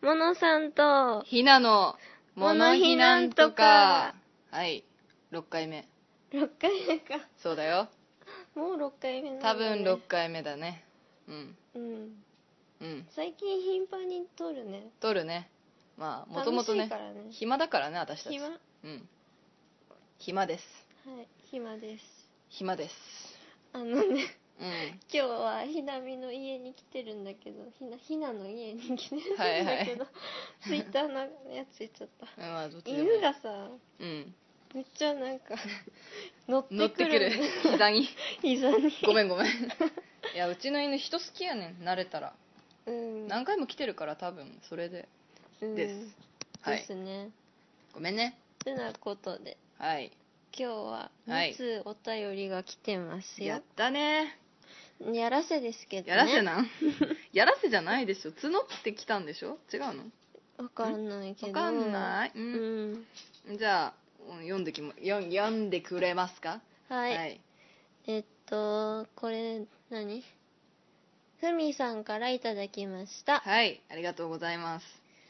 モノさんとひなのモノひなんとか。はい、6回目。 6回目か。 そうだよ。 もう6回目なんだ、ね、 多分6回目だね。うんうん、最近頻繁に撮るね。 撮るね。まあもともとね、暇だからね、私たち。暇です。 はい、暇です。 暇です。 ね、今日はひなみの家に来てるんだけど、ひなの家に来てるんだけど、はいはい、ツイッターのやつ言っちゃった。まあ、どっちでもいい。犬がさ、めっちゃなんか乗ってくる膝に膝にごめんいや、うちの犬人好きやねん、慣れたら。何回も来てるから多分それでです、はい、 ですね。 ごめんね。 てなことで、 はい、 今日は2つお便りが来てますよ。 やったね。 やらせですけどね。 やらせなんやらせじゃないでしょ。募ってきたんでしょ。違うの？ わかんないけど。 わかんない。じゃあ読んでくれますか？ はい、はい、これ何？ふみさんからいただきました。 はい、ありがとうございます。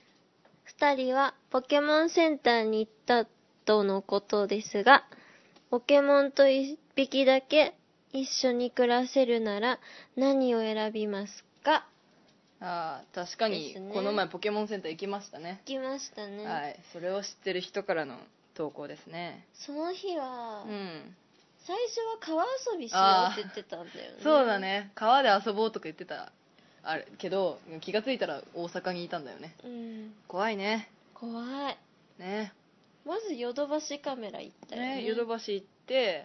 2人はポケモンセンターに行ったとのことですが、ポケモンと1匹だけ一緒に暮らせるなら何を選びますか？ ああ、確かに、この前ポケモンセンター行きましたね。 行きましたね。 はい、それを知ってる人からの投稿ですね。 その日は、最初は川遊びしようって言ってたんだよね。 そうだね、川で遊ぼうとか言ってたあれけど、気がついたら大阪にいたんだよね。怖いね。 怖いね。 まずヨドバシカメラ行ったよね。 ヨドバシ行って、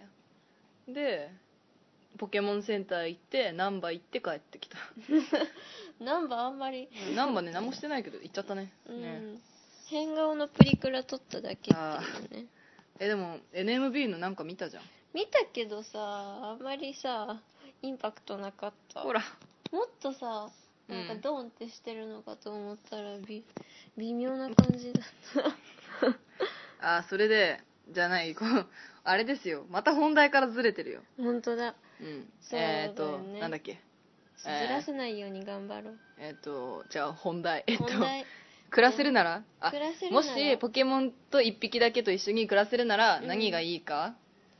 でポケモンセンター行ってナンバ行って帰ってきた。 ナンバあんまりナンバね、何もしてないけど行っちゃったね。 変顔のプリクラ撮っただけっていうね。 でも NMB のなんか見たじゃん。 見たけどさ、あんまりさインパクトなかった。 ほら、 もっとさ、なんかドーンってしてるのかと思ったら微妙な感じだったそれでじゃないあれですよ、また本題からずれてるよ。 本当だ。そうだよね。 なんだっけ、 ずらさないように頑張ろう。 じゃあ本題、暮らせるなら、もしポケモンと1匹だけと一緒に暮らせるなら何がいいか。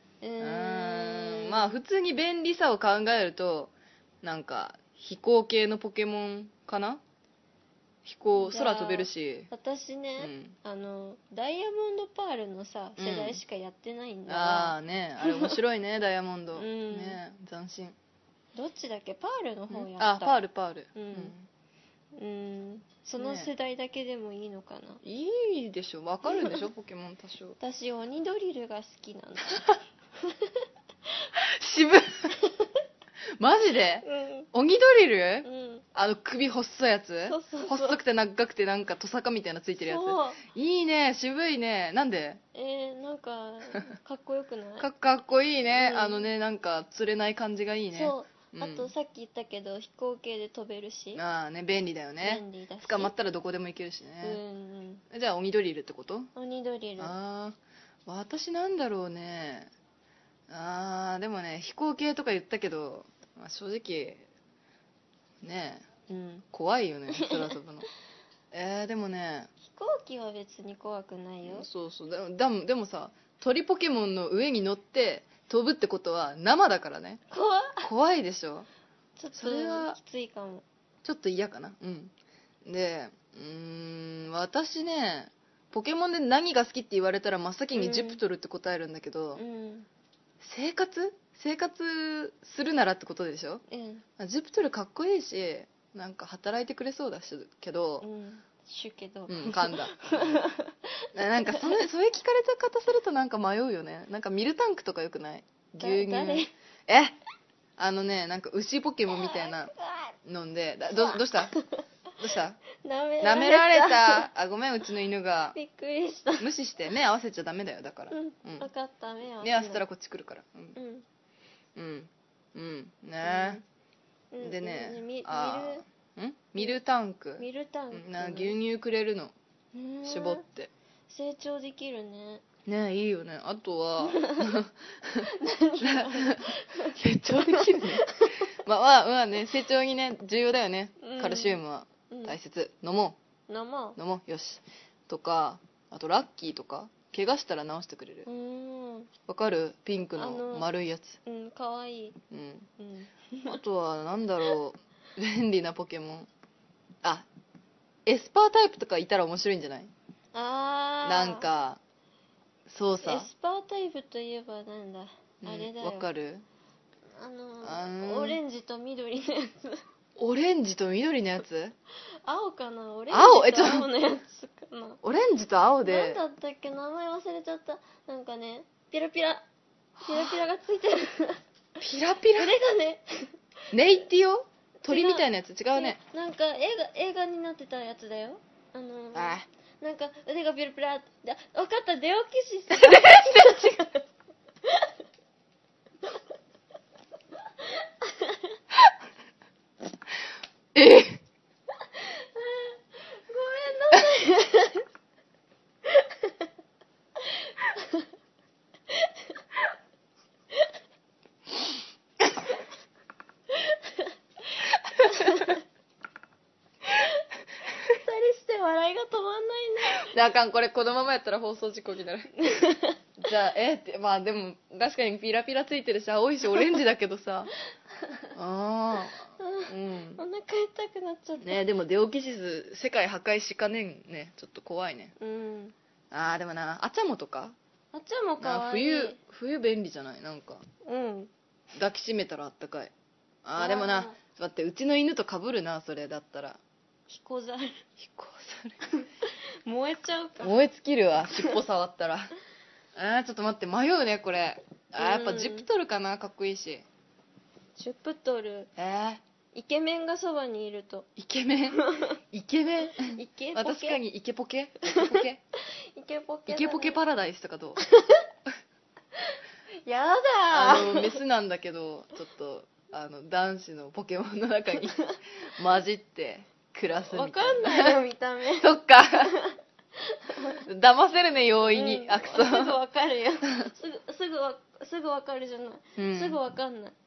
まあ普通に便利さを考えると、なんか飛行系のポケモンかな。空飛べるし。 私ね、ダイヤモンドパールのさ世代しかやってないんだわ。 あれ面白いね。ダイヤモンド、ね、斬新。 どっちだっけ？パールの方やった。 パール。 その世代だけでもいいのかな。 いいでしょ、わかるでしょポケモン多少。 私鬼ドリルが好きなんだ。 渋っマジで、鬼ドリル、首細いやつ。細くて長くてなんかトサカみたいなついてるやつ。いいね、渋いね。なんで？ なんかかっこよくない？ かっこいいね。なんか釣れない感じがいいね。 そう、あとさっき言ったけど飛行系で飛べるし。 便利だよね。 便利だし、 捕まったらどこでも行けるしね。じゃあ鬼ドリルってこと？ 鬼ドリル。 私なんだろうね。でもね、飛行系とか言ったけど、正直ね、怖いよね、空飛ぶの。でもね、 飛行機は別に怖くないよ。 そうでもさ、鳥ポケモンの上に乗って飛ぶってことは生だからね。怖いでしょ。 ちょっときついかも。 ちょっと嫌かな。で、私ね、ポケモンで何が好きって言われたら真っ先にジプトルって答えるんだけど、生活するならってことでしょ。ジプトルかっこいいし、なんか働いてくれそうだしけど、噛んだ。なんかそういう聞かれた方するとなんか迷うよね。なんかミルタンクとかよくない？牛乳。なんか牛ポケモンみたいなので、どうした舐められた。ごめん、うちの犬が。 びっくりした。 無視して目合わせちゃダメだよ、だから。 分かった、目合わせたらこっち来るから。ね。でね、ミルタンク。牛乳くれるの。絞って。 成長できるね。 ね、いいよね。あとは成長できるね。まあね、成長にね重要だよね。カルシウムは大切。飲も生よしとか、あとラッキーとか怪我したら治してくれる。わかる？ピンクの丸いやつ。 かわいい。 あとはなんだろう、便利なポケモン。あ、エスパータイプとかいたら面白いんじゃない？なんかそうさ、 エスパータイプといえばなんだ、あれだよ。 わかる？ オレンジと緑のやつ。 オレンジと緑のやつ？ 青かな？オレンジと青のやつかな。 オレンジと青で。 なんだったっけ、名前忘れちゃった。なんかね、ピラピラがついてる。 ピラピラ？ 腕がね。 ネイティオ？鳥みたいなやつ？違うね。 なんか映画になってたやつだよ。なんか腕がピラピラって。分かった、デオキシス。全然違う。ごめんなさい。笑いが止まんないね。 あかん、これこのままやったら放送事故になる。じゃあまあでも確かにピラピラついてるし青いしオレンジだけどさ。お腹痛くなっちゃった。 ね。でもデオキシス世界破壊しかねんね。ちょっと怖いね。でもな、アチャモとか。 アチャモかわいい。 冬便利じゃない？なんか抱きしめたらあったかい。でもな、待って、うちの犬と被るな、それだったら。 ヒコザル。燃えちゃうか。 燃え尽きるわ、尻尾触ったら。ちょっと待って、迷うねこれ。やっぱジプトルかな、かっこいいし。 ジプトル。イケメンがそばにいると。 イケメンイケメン確かにイケポケイケポケパラダイスとかどう？ やだメスなんだけど、ちょっと男子のポケモンの中に混じって暮らすみたいな。 わかんないよ、見た目。 そっか。騙せるね、容易に。 すぐわかるよ。すぐわかるじゃない。すぐわかんない。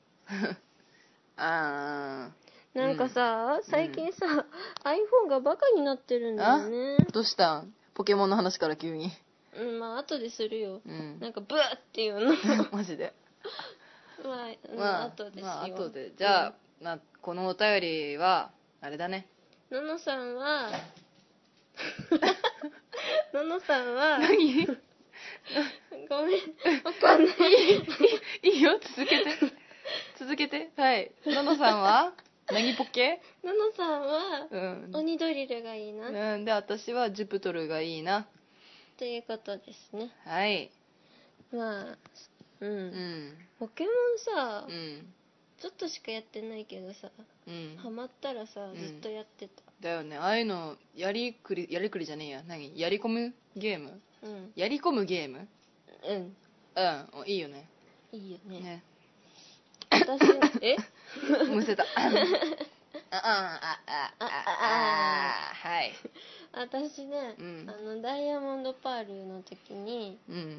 なんかさ、最近さ、iPhone がバカになってるんだよね。 どうしたん？ポケモンの話から急に。 まあ後でするよ。なんかブーっていうの。 マジで。 後ですよ。 後で。じゃあ、このお便りはあれだね。 ののさんは何？ ごめん、わかんない。 いいよ、続けて。はい。ののさんは何ポケ？ ののさんは鬼ドリルがいいな。 で、私はジュプトルがいいな。 ということですね。 はい。 まあ、ポケモンさ、ちょっとしかやってないけどさ、ハマったらさ、ずっとやってた。 だよね。ああいうのやりくりじゃねえや。やり込むゲーム？やり込むゲーム？いいよね。 いいよね。 私むせた。はい。 私ね、ダイヤモンドパールの時に、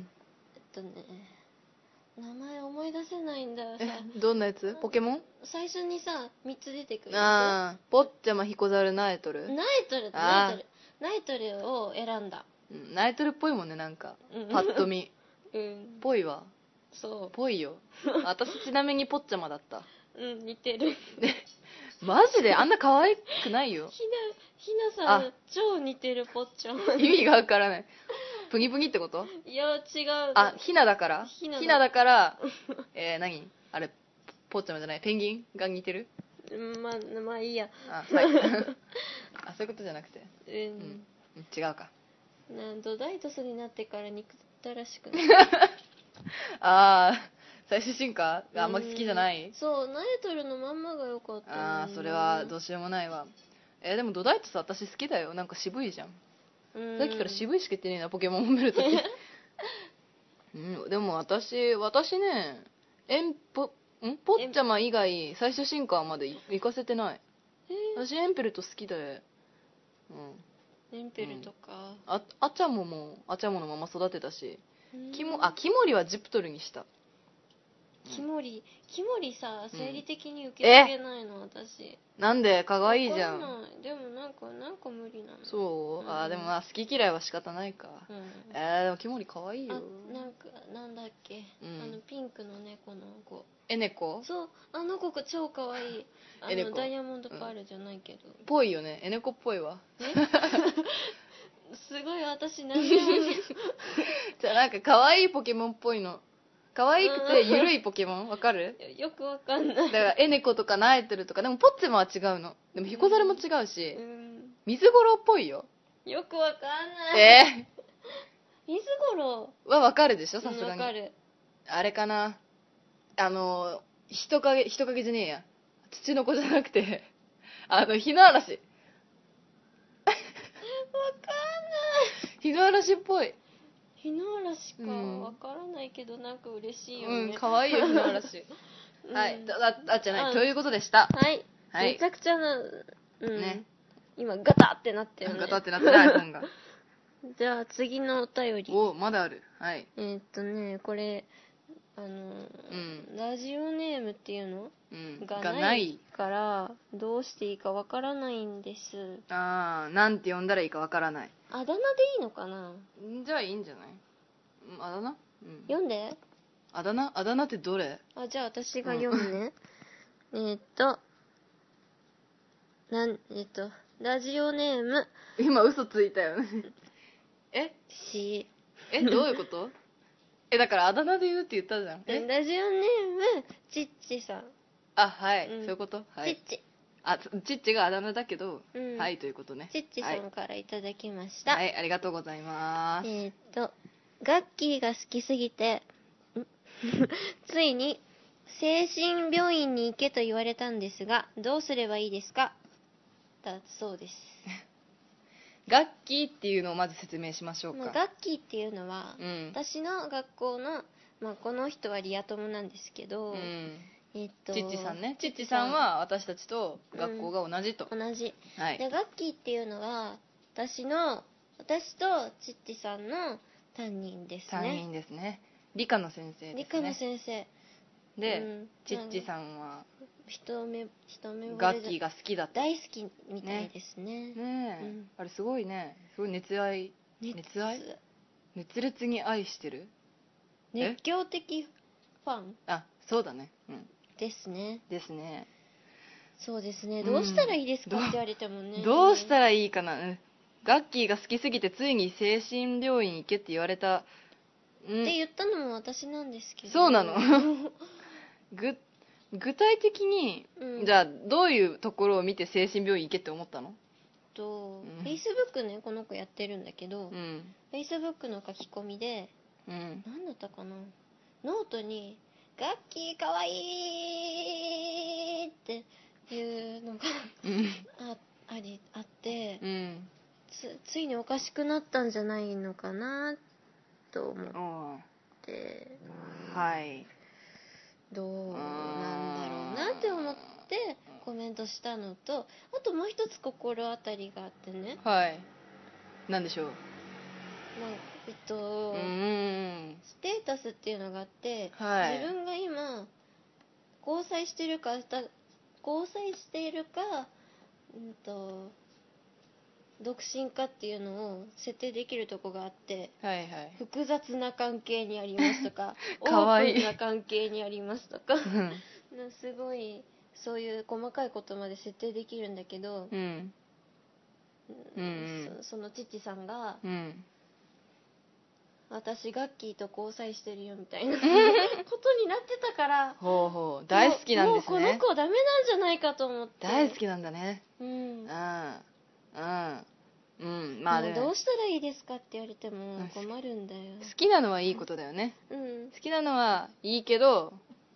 名前思い出せないんだよさ。 どんなやつ？ポケモン？ 最初にさ、3つ出てくる。 ポッチャマ、ヒコザル、ナエトル。 ナエトルを選んだ。 ナエトルっぽいもんね、なんか。パッと見。ぽいわ。 そう。 ぽいよ。私ちなみにポッチャマだった。 似てる。 マジであんな可愛くないよ。 ひなさん超似てる、ポッチャマ。 意味がわからない。プニプニってこと？ いや、違う。 ひなだから？ひなだから、何？あれ、ポッチャマじゃない、ペンギンが似てる？ まあいいや。 はい。そういうことじゃなくて。違うか。 ドダイトスになってから憎ったらしくない？ 最終進化があんまり好きじゃない？ そう、ナエトルのまんまが良かった。 それはどうしようもないわ。でもドダイトス私好きだよ。なんか渋いじゃん。さっきから渋いしか言ってねえな、ポケモンを見るとき。でも私ね、ポッチャマ以外最終進化まで行かせてない。私エンペルト好きで。 エンペルトか。 アチャモのまま育てたし。キモリはジプトルにした。 キモリさ、生理的に受け付けないの、私。 なんで？かわいいじゃん。 でもなんか無理なの。 そう？でもまあ好き嫌いは仕方ないか。でもキモリかわいいよ。 なんだっけ、ピンクの猫の子。 猫？ そう、あの子超かわいい。ダイヤモンドパールじゃないけど。 ぽいよね。猫っぽいわ。 すごい私なんでじゃあなんかかわいいポケモンっぽいの。可愛くてゆるいポケモンわかる？ よくわかんない。 だから猫とかナエテルとか、でもポッツェマは違うの。でもヒコザルも違うし、水ゴロっぽいよ。 よくわかんない。水ゴロはわかるでしょ、さすがに。 わかる。 あれかな、人影じゃねえや。土の子じゃなくて、日の嵐。わかんない。 日の嵐っぽい。 日の嵐か、わからないけどなんか嬉しいよね。 かわいいよ、日の嵐。はい、じゃない、ということでした。 はい。めちゃくちゃな、ね。今、ガタってなってるね。 ガタってなってない、本が。 じゃあ、次のお便り。 まだある。はい。 これ、ラジオネームっていうのがないから、どうしていいかわからないんです。 なんて呼んだらいいかわからない。 あだ名でいいのかな？ じゃあいいんじゃない？あだ名？ 読んで。 あだ名ってどれ？ じゃあ私が読むね。ラジオネーム。 今嘘ついたよね。どういうこと？だからあだ名で言うって言ったじゃん。 ラジオネーム、ちっちさん。 はい。そういうこと？はい。 ちっち。 ちっちがあだ名だけど、はい、ということね。 ちっちさんからいただきました。 はい、ありがとうございます。 ガッキーが好きすぎて、ついに、精神病院に行けと言われたんですが、どうすればいいですか？だそうです。 ガッキーっていうのをまず説明しましょうか。 ガッキーっていうのは、私の学校の、この人はリア友なんですけど、 チッチさんね。チッチさんは私たちと学校が同じと。 同じ。 はい。 で、ガッキーっていうのは、私とチッチさんの担任ですね。 担任ですね。理科の先生ですね。 理科の先生。 で、チッチさんは、 一目ガッキーが好きだった。 大好きみたいですね。 あれすごいね。すごい熱烈に愛してる？ 熱狂的ファン？ そうだね。 ですね。 ですね。 そうですね。どうしたらいいですかって言われてもね。 どうしたらいいかな。ガッキーが好きすぎてついに精神病院行けって言われた。 って言ったのも私なんですけど。 そうなの。具体的に、じゃあどういうところを見て精神病院行けって思ったの ？Facebook ね、この子やってるんだけど、Facebook の書き込みで、何だったかな、ノートにガッキーかわいいっていうのがあって、ついにおかしくなったんじゃないのかなと思って、 はい、 どうなんだろうなって思ってコメントしたのと、あともう一つ心当たりがあってね。 はい。なんでしょう。 ステータスっていうのがあって、自分が今交際しているか独身かっていうのを設定できるとこがあって、複雑な関係にありますとかオープンな関係にありますとかすごいそういう細かいことまで設定できるんだけど、そのチッチさんが、私ガッキーと交際してるよみたいなことになってたから、 大好きなんですね。 もうこの子ダメなんじゃないかと思って。 大好きなんだね。まあね、 どうしたらいいですかって言われても困るんだよ。 好きなのはいいことだよね。好きなのはいいけど、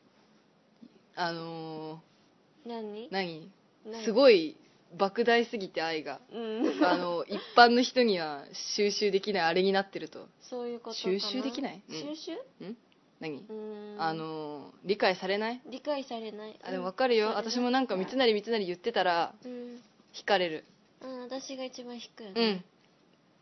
何すごい莫大すぎて愛が、一般の人には収集できないあれになってると。 そういうことかな。 収集できない？ 収集？ 何？理解されない？ 理解されない。 でも分かるよ。私もなんか三成言ってたら惹かれる。 私が一番引くよね。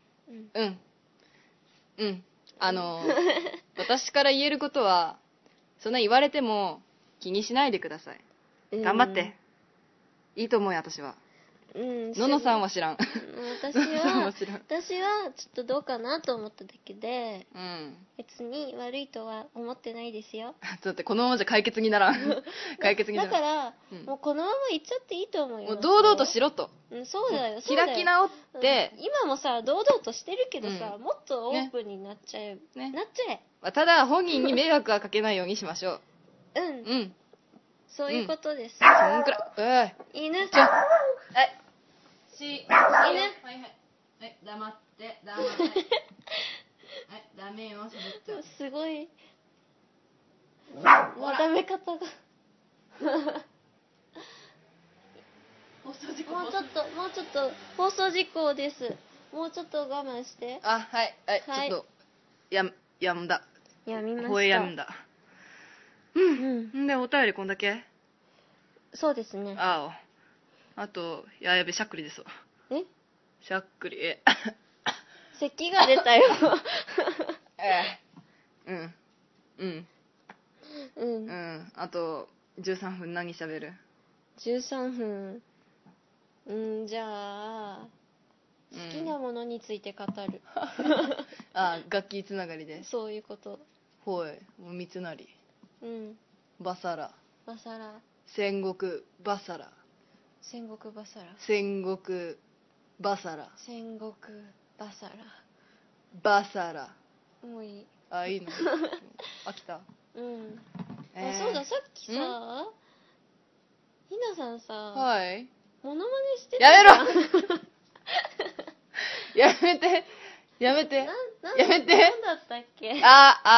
私から言えることは、 そんな言われても気にしないでください。頑張って。いいと思うよ、私は。ののさんは知らん。 私はちょっとどうかなと思っただけで、別に悪いとは思ってないですよ。 だってこのままじゃ解決にならん。解決にならん。 だから、もうこのまま行っちゃっていいと思うよ。 もう堂々としろと。 そうだよ。 開き直って、 今もさ堂々としてるけどさ、もっとオープンになっちゃえ。なっちゃえ。ただ本人に迷惑はかけないようにしましょう。そういうことです。 そんくらい。 犬。はい。 犬。はい、黙って。はい、ダメよ、しゃべっちゃう。 すごい。もうダメ方が。もうちょっと、放送事故です。もうちょっと我慢して。 はい、ちょっと、やんだ。 やみました。 声やんだ。で、お便りこんだけ？ そうですね。 あと、やべ、しゃっくりですわ。しゃっくり、 咳が出たよ。 あと、13分何喋る ？13分。じゃあ、好きなものについて語る。 楽器つながりで。 そういうこと。 ほい、もう三つなり。バサラ。戦国バサラ。バサラ。 もういい。 いいの。飽きた。 そうだ、さっきさ、ひなさんさ、 はい。 モノマネしてた。やめろ。やめて。なんだったっけ？やって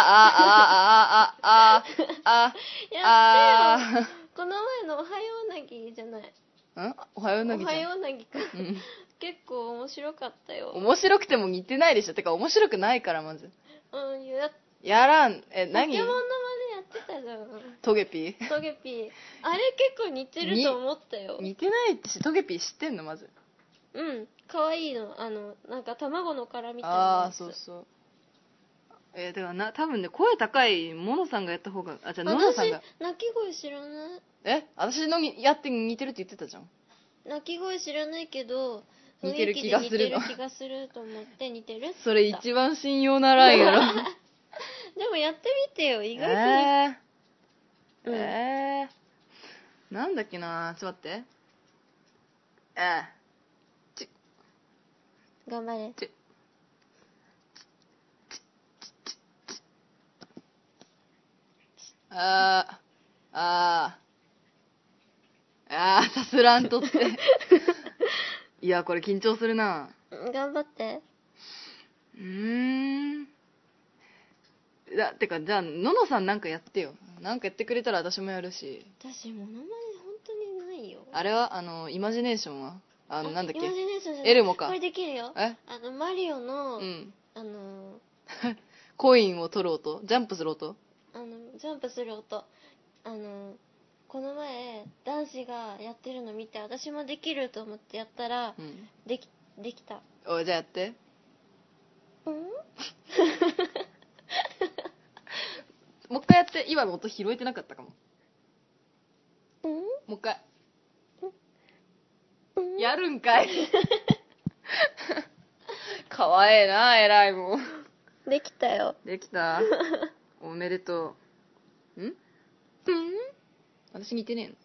よ。この前のおはようなぎじゃない。 おはようなぎか。 結構面白かったよ。 面白くても似てないでしょ。てか面白くないから、まず。やらん。何？ ポケモンの真似やってたじゃん。 トゲピー。 あれ結構似てると思ったよ。 似てないってトゲピー知ってんの、まず。 かわいいの。なんか卵の殻みたいな。 そう。だから多分ね、声高いモノさんがやった方が、じゃあノノさんが。 私、鳴き声知らない？ 私のやって似てるって言ってたじゃん。 鳴き声知らないけど、 似てる気がするの。 似てる気がすると思って似てるって言った。 それ一番信用ならんやろ。 でもやってみてよ、意外と。 なんだっけな、ちょっと待って。 頑張れ。 さすらんとって。いや、これ緊張するな。 頑張って。 てか、じゃあ、ののさんなんかやってよ。なんかやってくれたら私もやるし。 私、モノマネ本当にないよ。 あれはイマジネーションはなんだっけ？ イマジネーションじゃない。 エルモか。 これできるよ。マリオの、 コインを取る音？ジャンプする音？ ジャンプする音。この前、男子がやってるの見て、私もできると思ってやったら、できた。 じゃあやって。もう一回やって。今の音拾えてなかったかも。もう一回。やるんかい。かわええな、偉いもん。 できたよ。 できた。おめでとう。私似てねえの。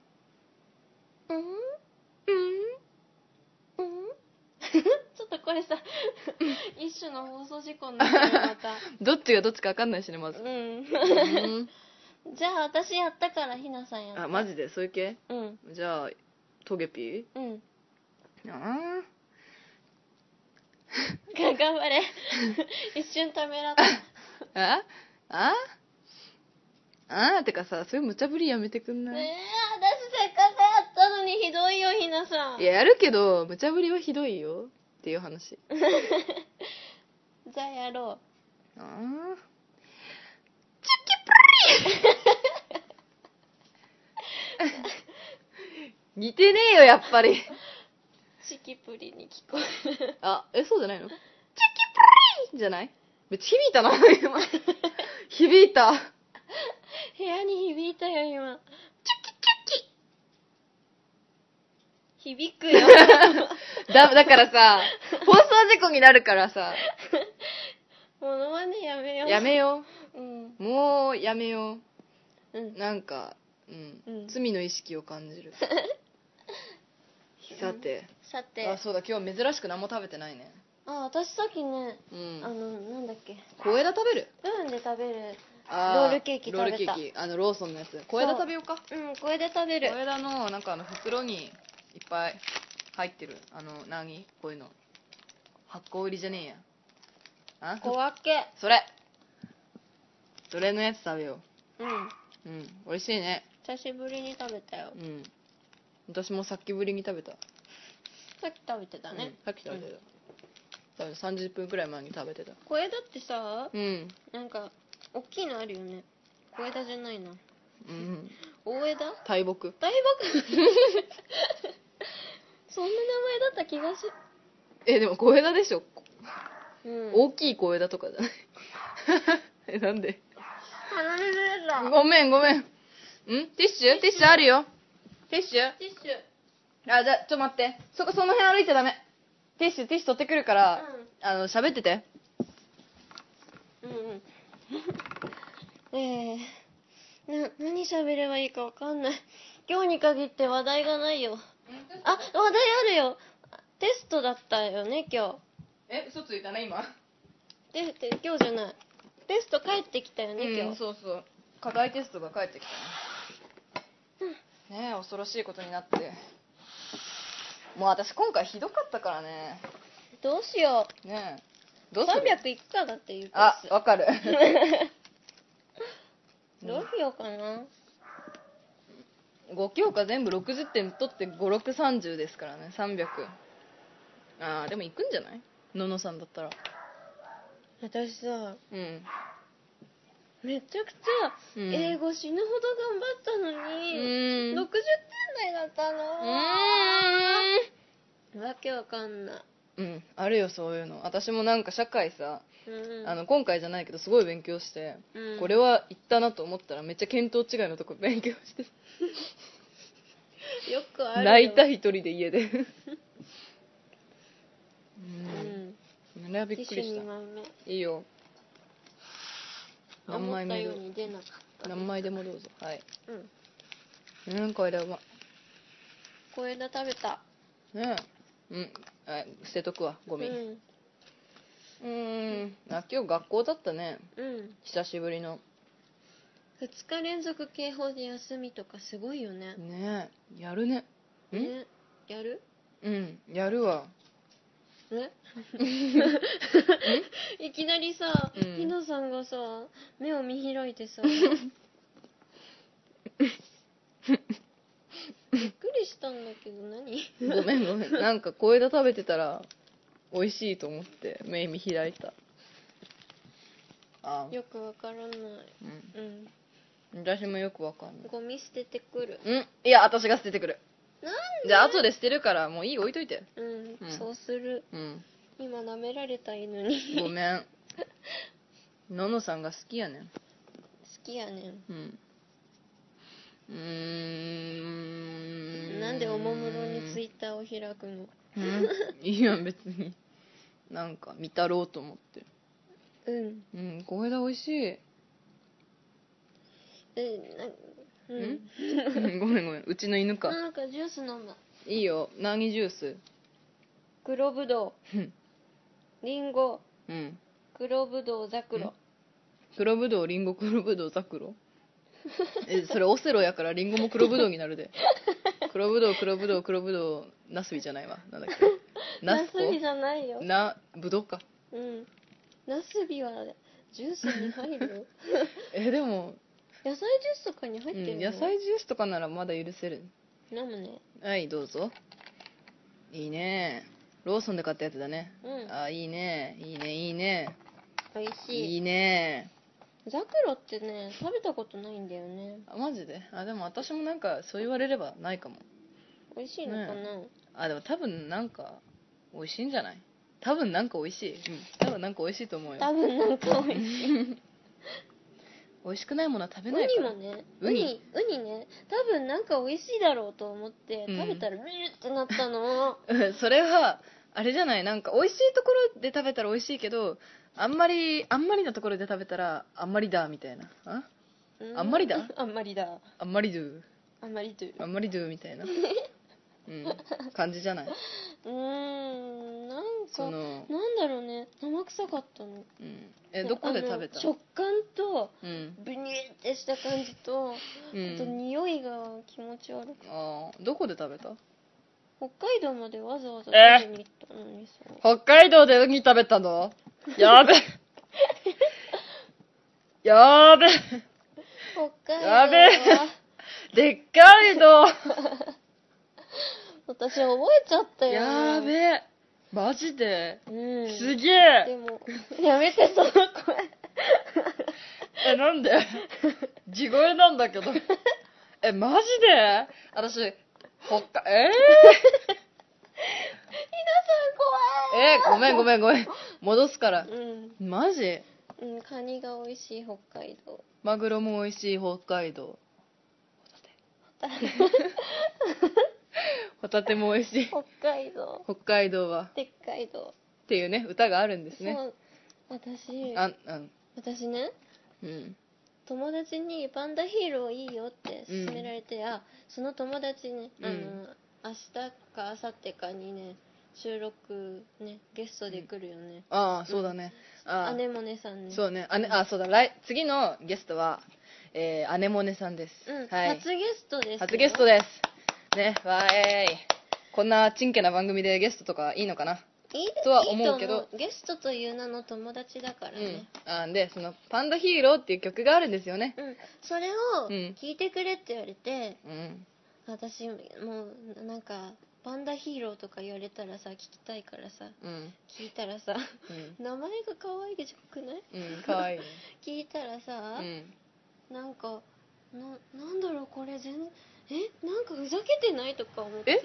ちょっとこれさ、一種の放送事故になってる。またどっちがどっちか分かんないしね、まず。 じゃあ私やったからひなさんやった。 マジでそういう系？じゃあトゲピー？ 頑張れ。一瞬ためらった。 てかさ、そういう無茶ぶりやめてくんない？ 私せっかくやったのにひどいよ、ひなさん。 いや、やるけど無茶ぶりはひどいよっていう話。 じゃあやろう。 チキプリ似てねえよ、やっぱり。 チキプリに聞こえる。 そうじゃないの？チキプリじゃない？めっちゃ響いたな、今。響いた。 部屋に響いたよ今。チョキチョキ響くよ。 だからさ、放送事故になるからさ。 モノマネやめよう。 やめよう。うん。 もうやめよう。 うん。 なんか、罪の意識を感じる。さて。あ、そうだ、今日珍しく何も食べてないね。 あ、私さっきね、なんだっけ。 小枝食べる？ で食べる。ロールケーキ食べた。ロールケーキ、 ローソンのやつ。小枝食べようか。 小枝食べる。 小枝の、なんか袋にいっぱい入ってる。こういうの。発酵入りじゃねえや。 小分け。 それのやつ食べよう。美味しいね。 久しぶりに食べたよ。 私もさっきぶりに食べた。 さっき食べてたね。 さっき食べてた。30分くらい前に食べてた。 小枝ってさ、なんか大きいのあるよね。小枝じゃないな。大枝？ 大木。 そんな名前だった気がする。でも小枝でしょ。大きい小枝とかじゃない。なんで？ 鼻に出た。 ごめん。ティッシュあるよ。ティッシュ。じゃあちょっと待って。その辺歩いちゃダメ。ティッシュ取ってくるから、喋ってて。 何喋ればいいかわかんない。今日に限って話題がないよ。話題あるよ。テストだったよね、今日。 嘘ついたね、今。 今日じゃない。テスト帰ってきたよね、今日。 そう。課題テストが帰ってきたね。恐ろしいことになって。もう私今回ひどかったからね。 どうしよう。 どうする ？300いくかだっていうペース。わかる。 どうしようかな。 5教科全部60点取って5、6、30ですからね。300。でもいくんじゃない？ののさんだったら。 私さ、めちゃくちゃ英語死ぬほど頑張ったのに、60点台だったの。わけわかんない。 あるよ、そういうの。私もなんか社会さ、今回じゃないけどすごい勉強して、これはいったなと思ったらめっちゃ見当違いのとこ勉強してよくあるよ。 泣いた一人で家で。あれはびっくりした。いいよ。何枚目何枚でもどうぞ。はい。小枝うま。 小枝食べた。 捨てとくわ、ゴミ。今日学校だったね。久しぶりの。 2日連続警報で休みとかすごいよね。 やるね。 やる？ やるわ。 いきなりさ、ひなさんがさ、目を見開いてさ、びっくりしたんだけど、何？ ごめん。なんか小枝食べてたら美味しいと思って目見開いた。 よくわからない。 私もよくわかんない。 ゴミ捨ててくる。 いや、私が捨ててくる。 なんで？ じゃあ後で捨てるからもういい、置いといて。 そうする。今舐められた犬に。 ごめん。ののさんが好きやねん。 好きやねん。なんでおもむろにツイッターを開くの？ いや別になんか見たろうと思って。小枝美味しい。ごめん、うちの犬か。 なんかジュース飲んだ。 いいよ。何ジュース？ 黒ぶどう、リンゴ、黒ぶどう、ザクロ。 黒ぶどう、リンゴ、黒ぶどう、ザクロ。それオセロやからリンゴも黒ぶどうになるで。黒ぶどう、ナスビじゃないわ。なんだっけ。 ナスビじゃないよ。 ぶどうか。 ナスビはジュースに入る？ でも野菜ジュースとかに入ってるの？ 野菜ジュースとかならまだ許せる。 飲むね。 はい、どうぞ。いいね。ローソンで買ったやつだね。いいね。 おいしい。 いいね。 ザクロってね、食べたことないんだよね。 マジで？でも私もなんかそう言われればないかも。 美味しいのかな？ でも多分なんか美味しいんじゃない？多分なんか美味しい。多分なんか美味しいと思うよ。 多分なんか美味しい。 美味しくないものは食べないから。 ウニもね、ウニね、多分なんか美味しいだろうと思って、食べたらビューってなったの。 それはあれじゃない、なんか美味しいところで食べたら美味しいけど、あんまりなところで食べたらあんまりだみたいな。あんまりだあんまりだ。 あんまりドゥあんまりドゥ。 あんまりドゥみたいな感じじゃない。 なんだろうね、生臭かったの。 どこで食べた？ 食感と、ブニューってした感じと、あと匂いが気持ち悪くて。 どこで食べた？ 北海道までわざわざ食べに行ったのにさ。 北海道でウニ食べたの？やべやべ北海道やべでっかいの私覚えちゃったよ。 やべマジで、すげえ。 でもやめてその声なんで地声なんだけどマジで私ひなさん怖い。 ごめん戻すから、マジ？ カニが美味しい北海道、 マグロも美味しい北海道、ホタテも美味しい北海道はでっかい道っていうね歌があるんですね。 そう、私ね、友達にパンダヒーローいいよって勧められて、その友達ね、明日か明後日かにね収録ねゲストで来るよね。 そうだね。 アネモネさんね。 そうね。そうだ。次のゲストはアネモネさんです。 初ゲストです。 初ゲストです。ね、わーい。こんなちんけな番組でゲストとかいいのかな？とは思うけど、 ゲストという名の友達だからね。 でそのパンダヒーローっていう曲があるんですよね。 それを聞いてくれって言われて、私もうなんかパンダヒーローとか言われたらさ聞きたいからさ、聞いたらさ、名前が可愛いじゃくない？ 可愛い。 聞いたらさ、なんかなんだろうこれなんかふざけてないとか思ってね。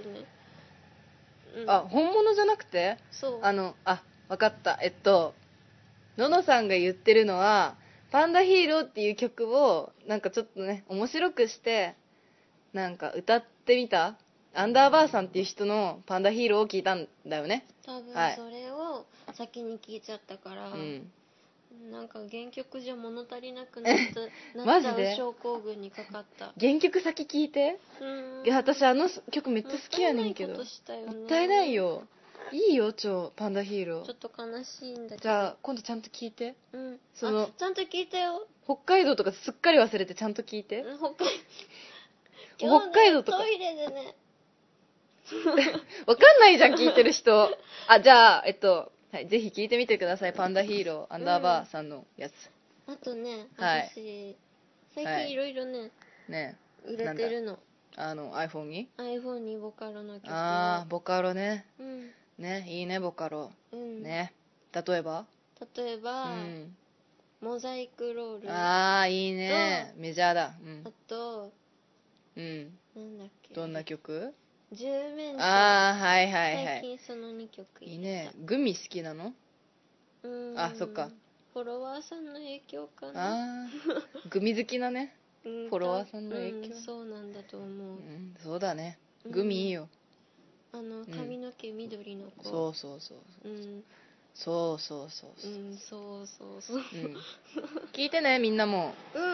本物じゃなくて？ そう。 わかった。ののさんが言ってるのはパンダヒーローっていう曲をなんかちょっとね面白くしてなんか歌ってみた。アンダーバーさんっていう人のパンダヒーローを聞いたんだよね。 多分それを先に聞いちゃったから、なんか原曲じゃ物足りなくなっちゃう症候群にかかった。 原曲先聞いて。いや私あの曲めっちゃ好きやねんけど。もったいないよ。いいよパンダヒーロー。 ちょっと悲しいんだけど。 じゃあ今度ちゃんと聞いて。 ちゃんと聞いたよ。 北海道とかすっかり忘れてちゃんと聞いて。 北海道とか。トイレでね。 わかんないじゃん聞いてる人。じゃあぜひ聞いてみてください。パンダヒーローアンダーバーさんのやつ。 あとね、私最近いろいろね入れてるの。 iPhone にボカロの曲。 ボカロね。ね、いいねボカロ。ね。例えばモザイクロール。 いいね。メジャーだ。 あとなんだっけ。どんな曲 ？10面相。 はいはいはい。 最近その2曲入れた。 いいね。グミ好きなの？そっか。 フォロワーさんの影響かな。 グミ好きなね。フォロワーさんの影響。 そうなんだと思う。 そうだね。グミいいよ。 髪の毛緑の子。 そうそうそう。そうそうそう。聞いてねみんなも。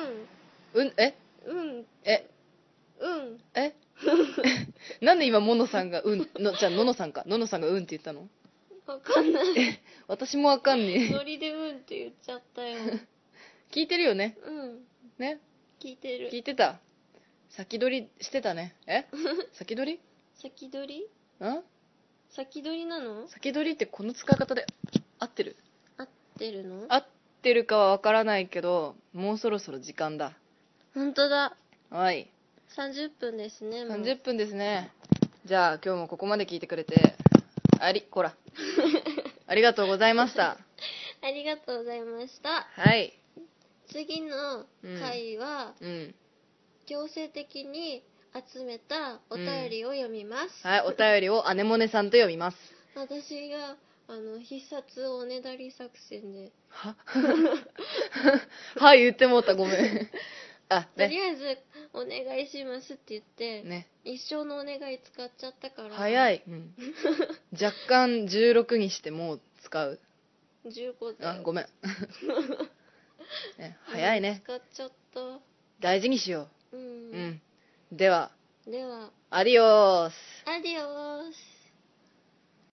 なんで今モノさんがじゃあののさんか。ののさんがって言ったの？ わかんない。 私もわかんねえ。 ノリでって言っちゃったよ。 聞いてるよね。ね。 聞いてる。 聞いてた。先取りしてたね。先取り？ 先取りなの？ 先取りってこの使い方で合ってる？ 合ってるの？ 合ってるかはわからないけど、もうそろそろ時間だ。 ほんとだ。 はい。 30分ですね。 30分ですね。じゃあ今日もここまで聞いてくれてありがとうございました。 ありがとうございました。 はい。 次の回は、強制的に集めたお便りを読みます。 はい、お便りをアネモネさんと読みます。 私が必殺おねだり作戦ではい言ってもうた、ごめんとりあえずお願いしますって言って、ね、一生のお願い使っちゃったから。 早い、若干16にしてもう使う。 15だよ。 ごめんね、早いね。 使っちゃった。 大事にしよう。ではアディオース。